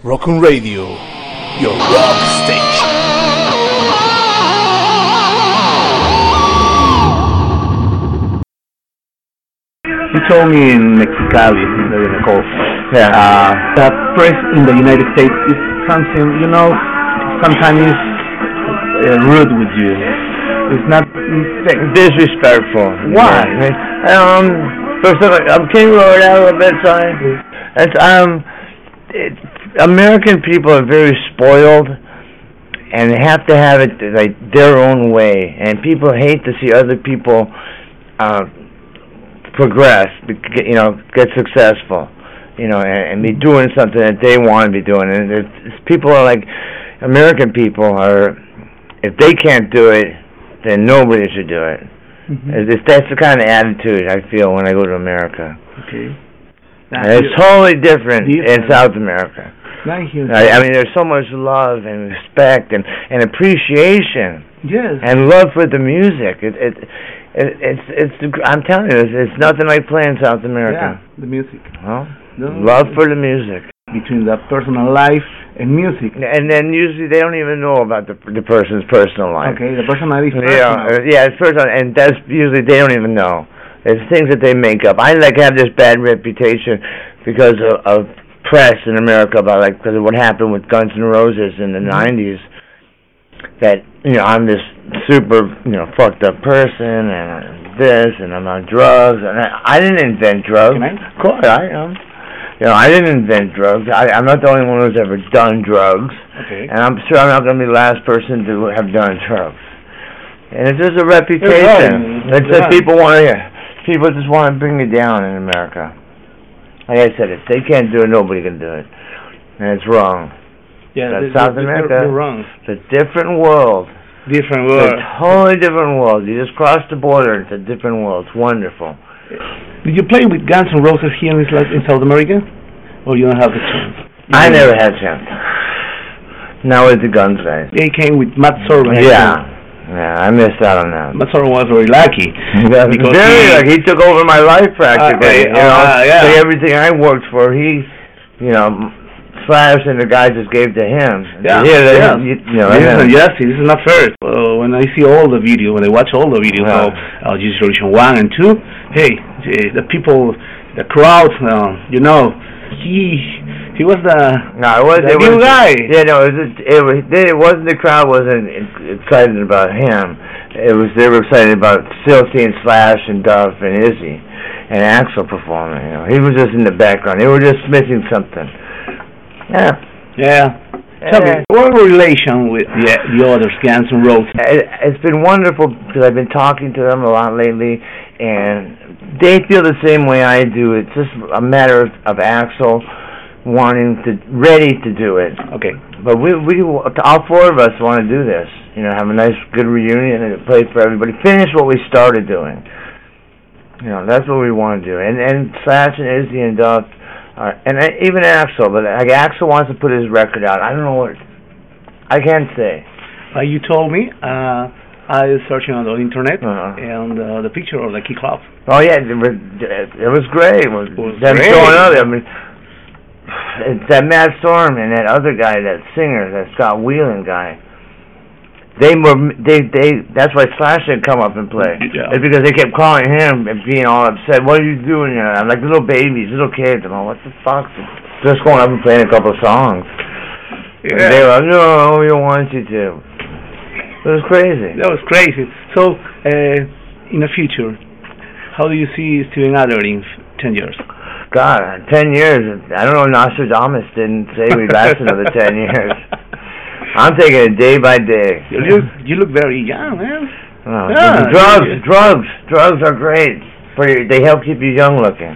Rock on Radio, your rock station. You told me in Mexicali, Nicole, that press in the United States is something, sometimes rude with you. It's not disrespectful. Why? First of all, can you roll it out a little bit, sorry? American people are very spoiled, and they have to have it like their own way. And people hate to see other people progress, get successful, and be doing something that they want to be doing. And people are like, American people are, if they can't do it, then nobody should do it. Mm-hmm. That's the kind of attitude I feel when I go to America. Okay. It's totally different in South America. I mean, there's so much love and respect and appreciation. Yes. And love for the music. I'm telling you, it's nothing like playing South America. Yeah, the music. Well, love for the music. Between the personal life and music. And then usually they don't even know about the person's personal life. Okay, the personal life is personal. Yeah, it's personal, and that's usually they don't even know. It's things that they make up. I have this bad reputation because of press in America because of what happened with Guns N' Roses in the 90s. That I'm this super fucked up person and this and I'm on drugs and I didn't invent drugs. Can I? Of course I am. I didn't invent drugs. I'm not the only one who's ever done drugs. Okay. And I'm sure I'm not going to be the last person to have done drugs. And it's just a reputation. It's that people just want to bring you down in America. Like I said, if they can't do it, nobody can do it. And it's wrong. Yeah, South America, they're wrong. It's a different world. Different world. It's a totally different world. You just cross the border, it's a different world. It's wonderful. Did you play with Guns N' Roses here in South America? Or you don't have the chance? I never had a chance. Now with the Guns guys. They came with Matt Sorum. Yeah, I missed out on that. Matt Sorum was very lucky. Very lucky. He took over my life practically. Yeah. Everything I worked for, he, Slash and the guys just gave to him. Yes, this is not fair. When I see all the video, when I watch all the videos of Generation 1 and 2, the people, the crowd, he was the new guy. Yeah, no, it wasn't the crowd wasn't excited about him. They were excited about still seeing Slash and Duff and Izzy and Axl performing. He was just in the background. They were just missing something. Yeah. Tell me, what relation with the others, Guns N' Roses? It's been wonderful because I've been talking to them a lot lately, and they feel the same way I do. It's just a matter of Axl ready to do it. Okay. But we all four of us want to do this. Have a nice, good reunion and play for everybody. Finish what we started doing. That's what we want to do. And Slash and Izzy and Duff. And even Axl, but Axl wants to put his record out. I don't know what. I can't say. You told me. I was searching on the internet and the picture of the Key Club. Oh yeah, it was great. It was them great. showing up. I mean, it's that Matt Sorum and that other guy, that singer, that Scott Weiland guy. That's why Slash didn't come up and play. Yeah. It's because they kept calling him and being all upset. What are you doing here? I'm like little babies, little kids. I'm like, what the fuck? Just going up and playing a couple of songs. Yeah. And they were like, no, we don't want you to. It was crazy. That was crazy. So, in the future, how do you see Steven Adler in 10 years? God, 10 years. I don't know. Nostradamus didn't say we'd last another 10 years. I'm taking it day by day. You look very young, man. Drugs are great. They help keep you young looking.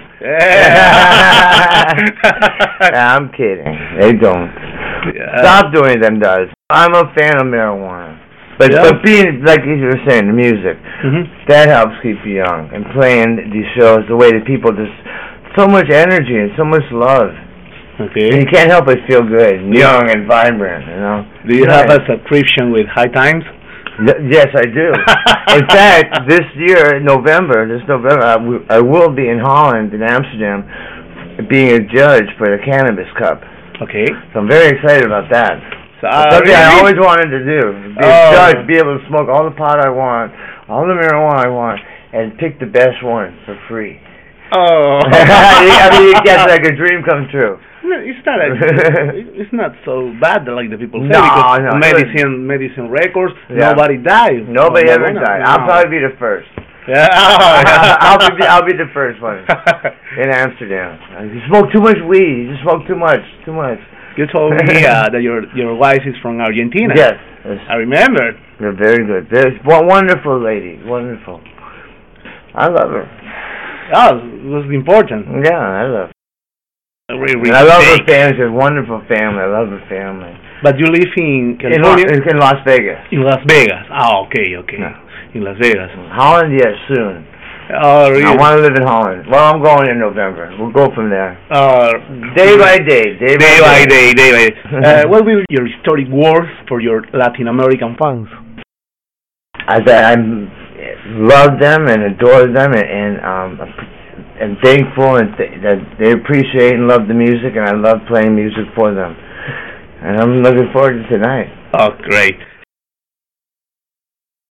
I'm kidding. They don't. Stop doing them, does. I'm a fan of marijuana. But being, like you were saying, the music, that helps keep you young. And playing these shows, the way that people just, so much energy and so much love. Okay. And you can't help but feel good, young and vibrant, Do you have a subscription with High Times? Yes, I do. In fact, this November, I will be in Holland, in Amsterdam, being a judge for the Cannabis Cup. Okay. So I'm very excited about that. So, Something I really? always wanted to do. Be a judge, be able to smoke all the pot I want, all the marijuana I want, and pick the best one for free. Oh. I mean, it gets like a dream come true. No, it's not so bad like the people say, No, because no, medicine records, Yeah. nobody dies. Nobody ever No. died. I'll probably be the first. Yeah. I'll be the first one in Amsterdam. You smoke too much weed. You smoke too much. You told me that your wife is from Argentina. Yes. I remember. You're very good. Wonderful lady. Wonderful. I love her. Oh, it was important. Yeah, I love her. Really, I love her family. She's a wonderful family. I love her family. But you live in California? In Las Vegas. In Las Vegas. Okay. No. In Las Vegas. Holland, yes, soon. Oh, really? I want to live in Holland. Well, I'm going in November. We'll go from there. Day by day. Day by day. What will be your historic words for your Latin American fans? I love them and adore them and thankful that they appreciate and love the music, and I love playing music for them. And I'm looking forward to tonight. Oh, great.